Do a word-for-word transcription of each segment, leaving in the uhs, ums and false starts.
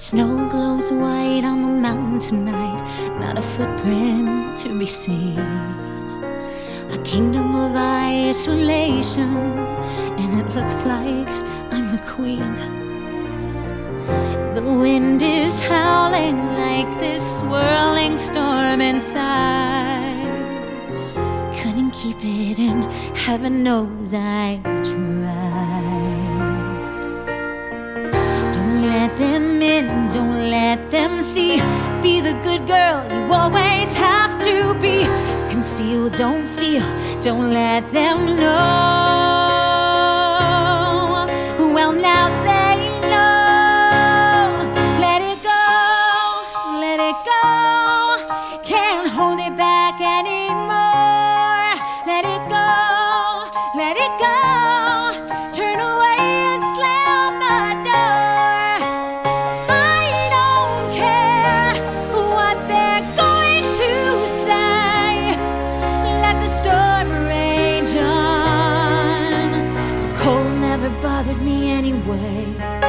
Snow glows white on the mountain tonight, not a footprint to be seen. A kingdom of isolation, and it looks like I'm the queen. The wind is howling like this swirling storm inside. Couldn't keep it in, heaven knows I tried. Don't let them in, don't let them see. Be the good girl you always have to be. Conceal, don't feel, don't let them know. Well, now they know. Let it go, let it go. Can't hold it back anymore. Let it go, let it go. Turn away and slam the door. I don't care what they're going to say. Let the storm rage on. The cold never bothered me anyway.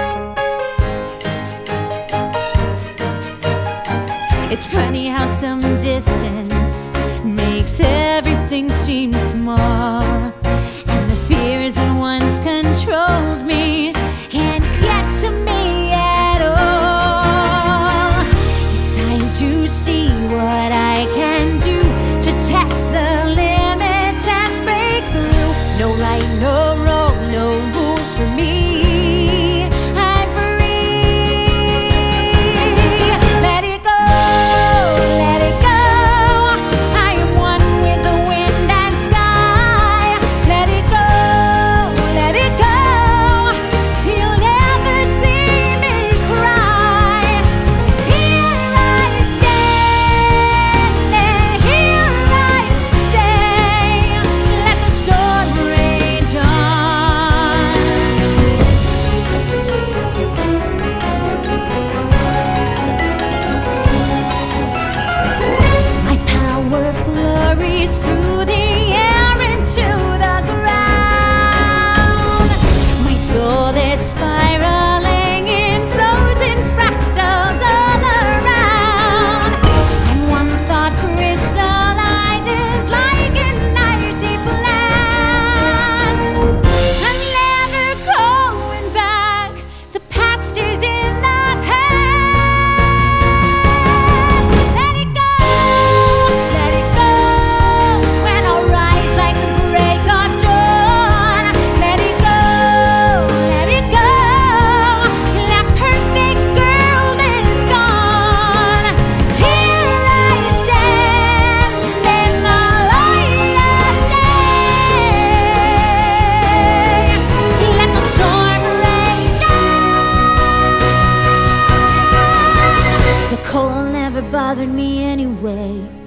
It's funny how some distance makes everything seem small, and the fears that once controlled me can't get to me at all. It's time to see what I can do to test the limits and break through. No right, no wrong, no rules for me. I'm free. Let it go, let it go. I am one with the wind and sky. Let it go, let it go. You'll never see me cry. Here I stand, and here I stay. Let the storm rage on. My power flurries through the air into the ground. My soul is spiraling in frozen fractals all around. And one thought crystallizes like an icy blast. I'm never going back. The past is in the past. Let it go, let it go. When I'll rise like the break of dawn. Let it go, let it go. That perfect girl is gone. Here I stand in the light of day. Let the storm rage on. The cold never bothered me anyway.